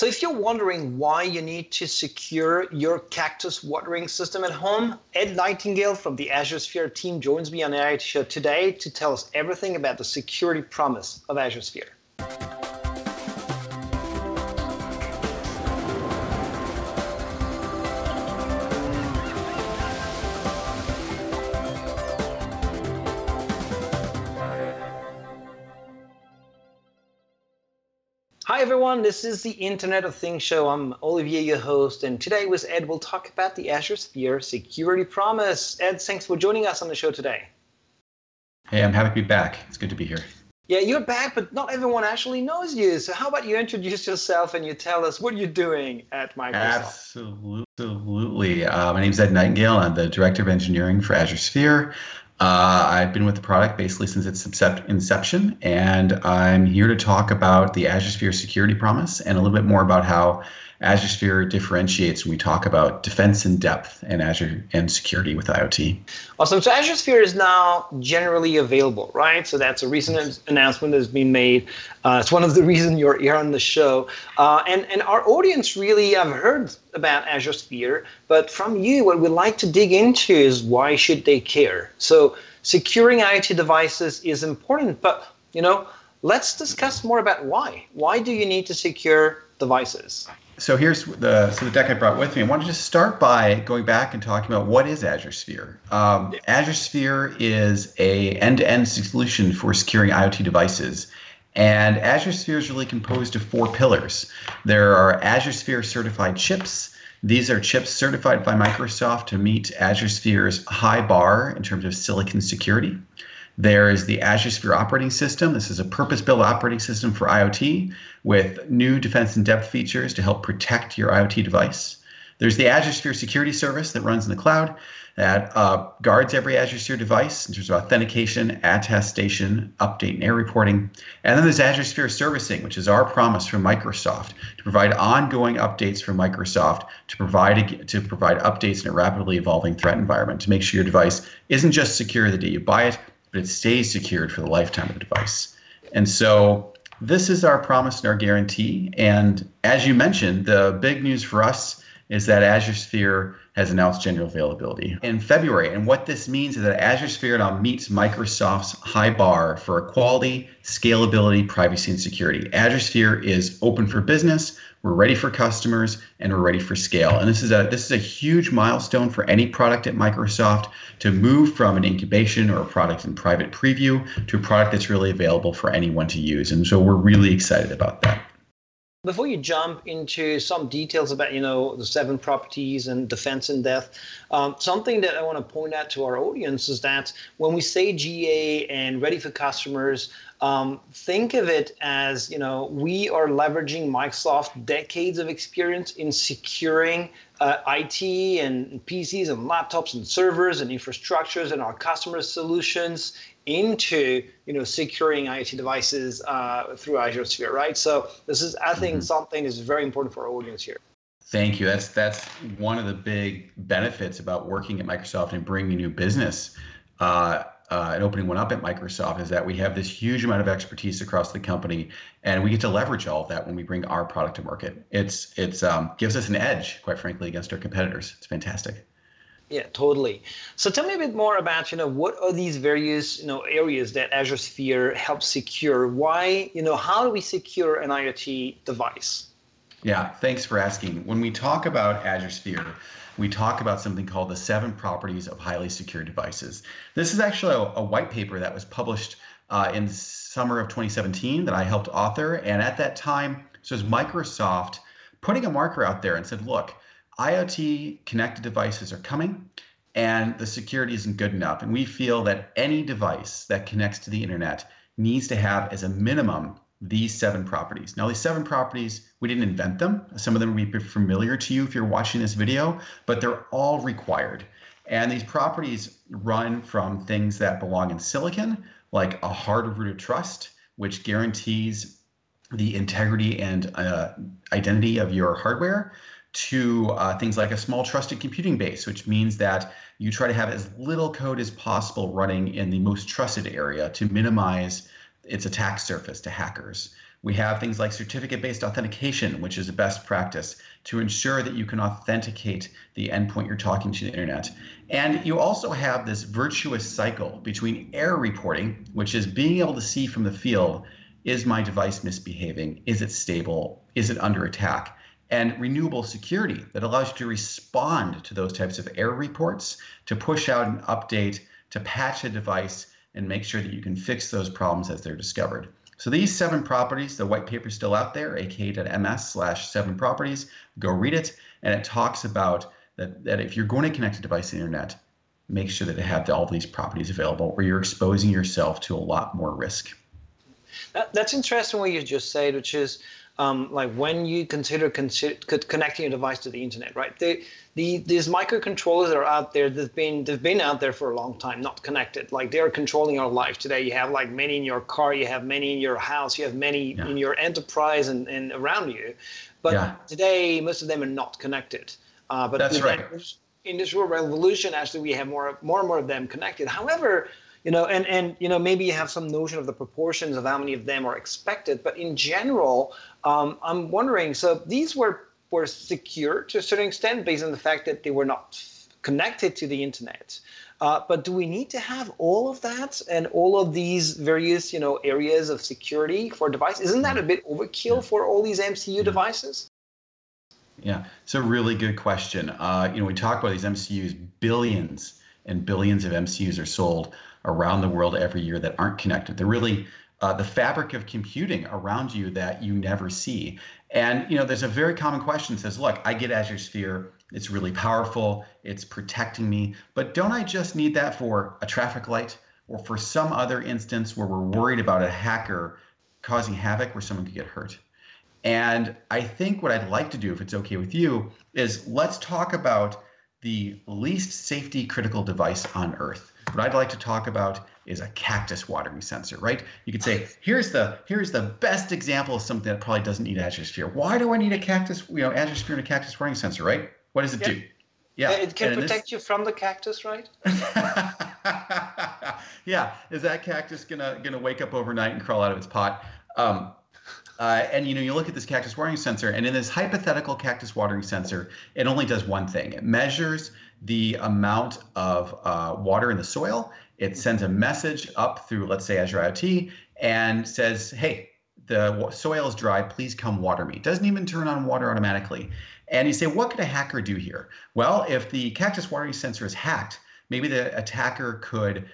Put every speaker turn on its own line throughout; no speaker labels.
So if you're wondering why you need to secure your cactus watering system at home, Ed Nightingale from the Azure Sphere team joins me on the IoT Show today to tell us everything about the security promise of Azure Sphere. Hi everyone, this is the Internet of Things show. I'm Olivier, your host, and today with Ed, we'll talk about the Azure Sphere security promise. Ed, thanks for joining us on the show today.
Hey, I'm happy to be back. It's good to be here.
Yeah, you're back, but not everyone actually knows you. So how about you introduce yourself and you tell us what you're doing at Microsoft?
Absolutely. My name is Ed Nightingale. I'm the Director of Engineering for Azure Sphere. I've been with the product basically since its inception, and I'm here to talk about the Azure Sphere security promise and a little bit more about how Azure Sphere differentiates when we talk about defense in depth and Azure and security with IoT.
Awesome. So Azure Sphere is now generally available, right? So that's a recent announcement that's been made. It's one of the reasons you're here on the show. And our audience really have heard about Azure Sphere, but from you, what we'd like to dig into is why should they care? So securing IoT devices is important, but let's discuss more about why. Why do you need to secure devices?
So here's the deck I brought with me. I want to just start by going back and talking about what is Azure Sphere. Azure Sphere is an end-to-end solution for securing IoT devices. And Azure Sphere is really composed of 4 pillars. There are Azure Sphere certified chips. These are chips certified by Microsoft to meet Azure Sphere's high bar in terms of silicon security. There is the Azure Sphere operating system. This is a purpose-built operating system for IoT with new defense in depth features to help protect your IoT device. There's the Azure Sphere security service that runs in the cloud that guards every Azure Sphere device in terms of authentication, attestation, update, and error reporting. And then there's Azure Sphere servicing, which is our promise from Microsoft to provide ongoing updates from Microsoft to provide updates in a rapidly evolving threat environment to make sure your device isn't just secure the day you buy it, but it stays secured for the lifetime of the device. And so this is our promise and our guarantee. And as you mentioned, the big news for us is that Azure Sphere has announced general availability in February. And what this means is that Azure Sphere now meets Microsoft's high bar for quality, scalability, privacy, and security. Azure Sphere is open for business. We're ready for customers, and we're ready for scale. And this is a huge milestone for any product at Microsoft to move from an incubation or a product in private preview to a product that's really available for anyone to use. And so we're really excited about that.
Before you jump into some details about, the 7 properties and defense in depth, something that I want to point out to our audience is that when we say GA and ready for customers, think of it as, we are leveraging Microsoft's decades of experience in securing IT and PCs and laptops and servers and infrastructures and our customers' solutions into securing IoT devices through Azure Sphere, right? So this is, I think, something that's very important for our audience here.
Thank you. That's one of the big benefits about working at Microsoft and bringing new business and opening one up at Microsoft is that we have this huge amount of expertise across the company, and we get to leverage all of that when we bring our product to market. It's gives us an edge, quite frankly, against our competitors. It's fantastic.
Yeah, totally. So tell me a bit more about, what are these various, areas that Azure Sphere helps secure? Why, how do we secure an IoT device?
Yeah, thanks for asking. When we talk about Azure Sphere, we talk about something called the 7 properties of highly secure devices. This is actually a white paper that was published in summer of 2017 that I helped author. And at that time, so it was Microsoft putting a marker out there and said, look, IoT connected devices are coming and the security isn't good enough. And we feel that any device that connects to the internet needs to have as a minimum these 7 properties. Now, these 7 properties, we didn't invent them. Some of them will be familiar to you if you're watching this video, but they're all required. And these properties run from things that belong in silicon, like a hard root of trust, which guarantees the integrity and identity of your hardware, to things like a small trusted computing base, which means that you try to have as little code as possible running in the most trusted area to minimize its attack surface to hackers. We have things like certificate-based authentication, which is a best practice to ensure that you can authenticate the endpoint you're talking to the internet. And you also have this virtuous cycle between error reporting, which is being able to see from the field, is my device misbehaving? Is it stable? Is it under attack? And renewable security that allows you to respond to those types of error reports, to push out an update, to patch a device, and make sure that you can fix those problems as they're discovered. So these 7 properties, the white paper is still out there, aka.ms/7 properties. Go read it. And it talks about that if you're going to connect a device to the internet, make sure that it have all these properties available, or you're exposing yourself to a lot more risk.
That's interesting what you just said, which is like when you consider connecting a device to the internet, right? These microcontrollers that are out there, they've been out there for a long time, not connected. Like they're controlling our life today. You have like many in your car, you have many in your house, you have many in your enterprise and around you. But today, most of them are not connected. But
that's right.
Industrial revolution, actually, we have more and more of them connected. However, maybe you have some notion of the proportions of how many of them are expected, but in general, I'm wondering, so these were secure to a certain extent based on the fact that they were not connected to the internet. But do we need to have all of that and all of these various, areas of security for devices? Isn't that a bit overkill for all these MCU devices?
Yeah, it's a really good question. We talk about these MCUs, billions and billions of MCUs are sold around the world every year that aren't connected. They're really the fabric of computing around you that you never see. And there's a very common question that says, look, I get Azure Sphere, it's really powerful, it's protecting me, but don't I just need that for a traffic light or for some other instance where we're worried about a hacker causing havoc where someone could get hurt? And I think what I'd like to do, if it's okay with you, is let's talk about the least safety critical device on Earth. What I'd like to talk about is a cactus watering sensor, right? You could say, here's the best example of something that probably doesn't need Azure Sphere. Why do I need a cactus, Azure Sphere and a cactus watering sensor, right? What does it do?
Yeah, it can protect you from the cactus, right?
Yeah, is that cactus gonna wake up overnight and crawl out of its pot? And you look at this cactus watering sensor, and in this hypothetical cactus watering sensor, it only does one thing. It measures the amount of water in the soil. It sends a message up through, let's say, Azure IoT, and says, hey, the soil is dry, please come water me. It doesn't even turn on water automatically. And you say, what could a hacker do here? Well, if the cactus watering sensor is hacked, maybe the attacker could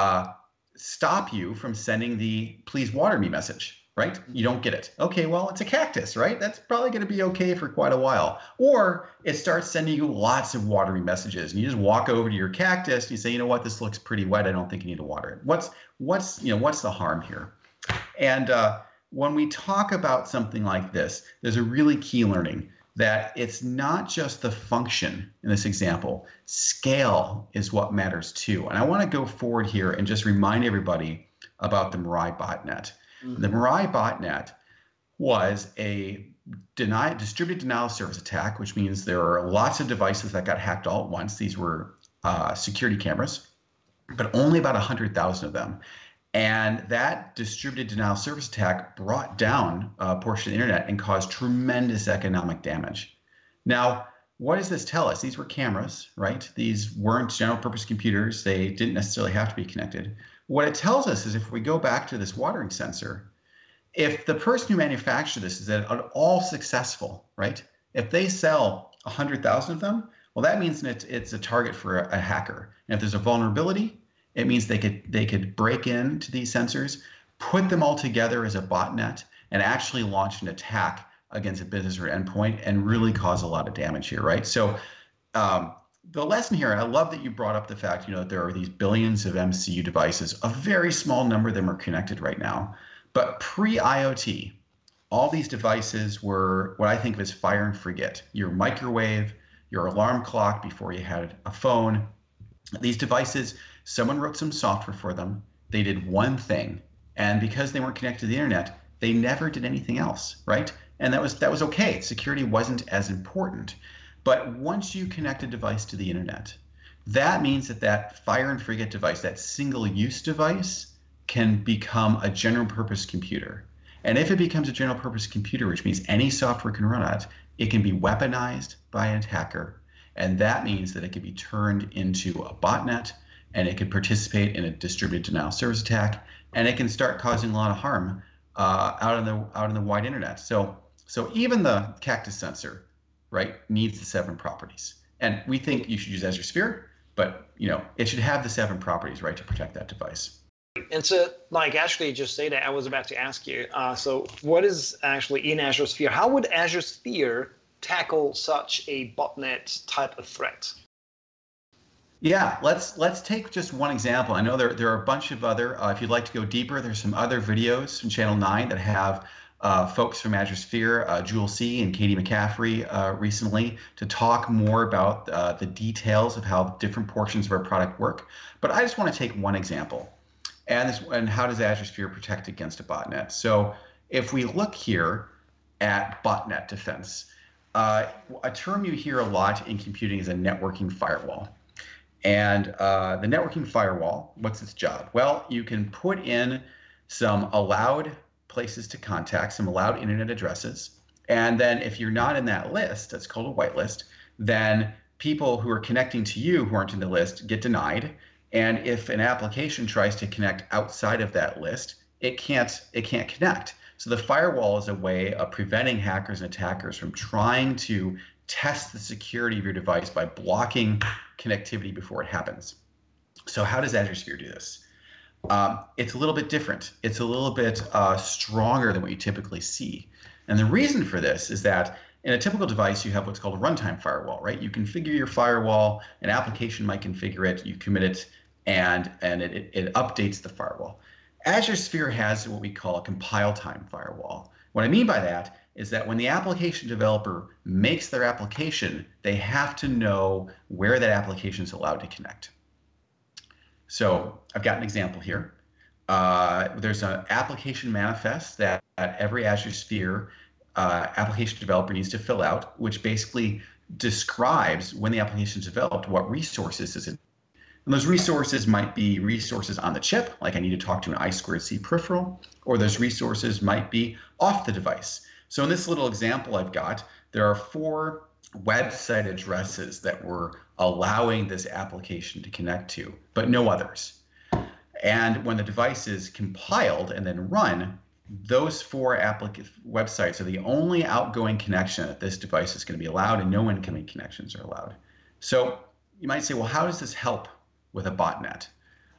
stop you from sending the please water me message. Right? You don't get it. Okay, well, it's a cactus, right? That's probably going to be okay for quite a while. Or it starts sending you lots of watery messages, and you just walk over to your cactus and you say, you know what, this looks pretty wet. I don't think you need to water it. What's the harm here? And when we talk about something like this, there's a really key learning that it's not just the function in this example. Scale is what matters too. And I want to go forward here and just remind everybody about the Mirai botnet. The Mirai botnet was a distributed denial of service attack, which means there are lots of devices that got hacked all at once. These were security cameras, but only about 100,000 of them. And that distributed denial of service attack brought down a portion of the internet and caused tremendous economic damage. Now, what does this tell us? These were cameras, right? These weren't general purpose computers. They didn't necessarily have to be connected. What it tells us is if we go back to this watering sensor, if the person who manufactured this is at all successful, right? If they sell 100,000 of them, well, that means that it's a target for a hacker. And if there's a vulnerability, it means they could break into these sensors, put them all together as a botnet, and actually launch an attack against a business or endpoint and really cause a lot of damage here, right? So the lesson here, and I love that you brought up the fact, that there are these billions of MCU devices. A very small number of them are connected right now. But pre-IoT, all these devices were what I think of as fire and forget. Your microwave, your alarm clock before you had a phone. These devices, someone wrote some software for them. They did one thing. And because they weren't connected to the internet, they never did anything else, right? And that was okay. Security wasn't as important. But once you connect a device to the internet, that means that fire and forget device, that single-use device, can become a general purpose computer. And if it becomes a general purpose computer, which means any software can run on it, it can be weaponized by an attacker. And that means that it can be turned into a botnet, and it can participate in a distributed denial of service attack, and it can start causing a lot of harm out in the wide internet. So even the Cactus sensor, right, needs the 7 properties. And we think you should use Azure Sphere, but it should have the 7 properties, right, to protect that device.
And so, actually, just say that I was about to ask you. So, what is actually in Azure Sphere? How would Azure Sphere tackle such a botnet type of threat?
Yeah, let's take just one example. I know there are a bunch of other. If you'd like to go deeper, there's some other videos from Channel 9 that have folks from Azure Sphere, Jewel C and Katie McCaffrey recently, to talk more about the details of how different portions of our product work. But I just want to take one example. And how does Azure Sphere protect against a botnet? So if we look here at botnet defense, a term you hear a lot in computing is a networking firewall. And the networking firewall, what's its job? Well, you can put in some allowed places to contact, some allowed internet addresses. And then if you're not in that list, that's called a whitelist, then people who are connecting to you who aren't in the list get denied. And if an application tries to connect outside of that list, it can't connect. So the firewall is a way of preventing hackers and attackers from trying to test the security of your device by blocking connectivity before it happens. So how does Azure Sphere do this? It's a little bit different. It's a little bit stronger than what you typically see. And the reason for this is that in a typical device, you have what's called a runtime firewall, right? You configure your firewall, an application might configure it, you commit it, and it updates the firewall. Azure Sphere has what we call a compile time firewall. What I mean by that is that when the application developer makes their application, they have to know where that application is allowed to connect. So I've got an example here. There's an application manifest that every Azure Sphere application developer needs to fill out, which basically describes when the application is developed, what resources is it. And those resources might be resources on the chip, like I need to talk to an I2C peripheral, or those resources might be off the device. So in this little example I've got, there are 4 website addresses that we're allowing this application to connect to, but no others. And when the device is compiled and then run, those 4 websites are the only outgoing connection that this device is going to be allowed, and no incoming connections are allowed. So you might say, well, how does this help with a botnet?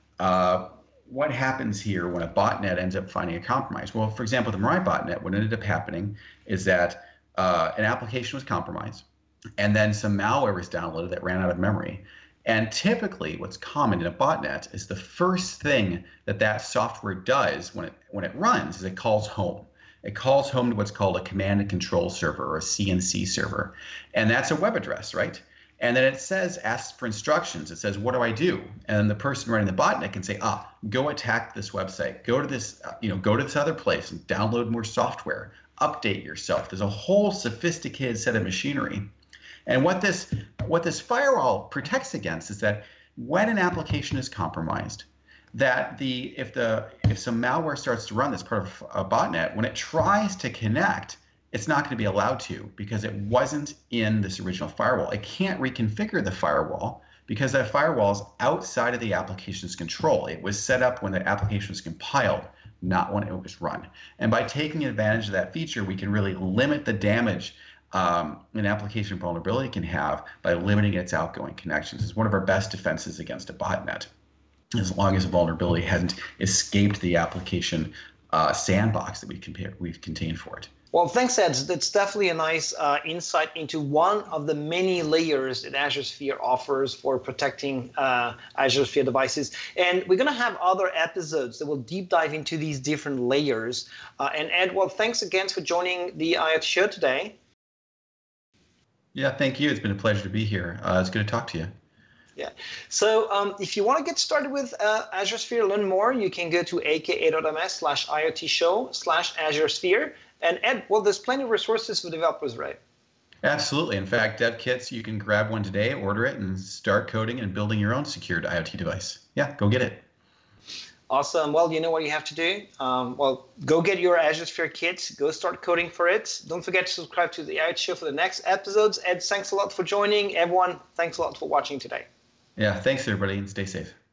What happens here when a botnet ends up finding a compromise? Well, for example, the Mirai botnet, what ended up happening is that an application was compromised, and then some malware was downloaded that ran out of memory. And typically what's common in a botnet is the first thing that software does when it runs is it calls home. It calls home to what's called a command and control server, or a CNC server. And that's a web address, right? And then it asks for instructions. It says, what do I do? And the person running the botnet can say, go attack this website, go to this, go to this other place and download more software, update yourself. There's a whole sophisticated set of machinery. And what this firewall protects against is that when an application is compromised, that if some malware starts to run that's part of a botnet, when it tries to connect, it's not going to be allowed to, because it wasn't in this original firewall. It can't reconfigure the firewall because that firewall is outside of the application's control. It was set up when the application was compiled, not when it was run. And by taking advantage of that feature, we can really limit the damage an application vulnerability can have by limiting its outgoing connections. It's one of our best defenses against a botnet, as long as a vulnerability hasn't escaped the application sandbox that we've contained for it.
Well, thanks, Ed. That's definitely a nice insight into one of the many layers that Azure Sphere offers for protecting Azure Sphere devices. And we're going to have other episodes that will deep dive into these different layers. And Ed, well, thanks again for joining the IoT show today.
Yeah, thank you. It's been a pleasure to be here. It's good to talk to you.
Yeah. So if you want to get started with Azure Sphere, learn more, you can go to aka.ms/IoT show/Azure Sphere. And Ed, well, there's plenty of resources for developers, right?
Absolutely. In fact, dev kits, you can grab one today, order it, and start coding and building your own secured IoT device. Yeah, go get it.
Awesome. Well, you know what you have to do. Well, go get your Azure Sphere kit. Go start coding for it. Don't forget to subscribe to the IoT Show for the next episodes. Ed, thanks a lot for joining. Everyone, thanks a lot for watching today.
Yeah, thanks everybody, and stay safe.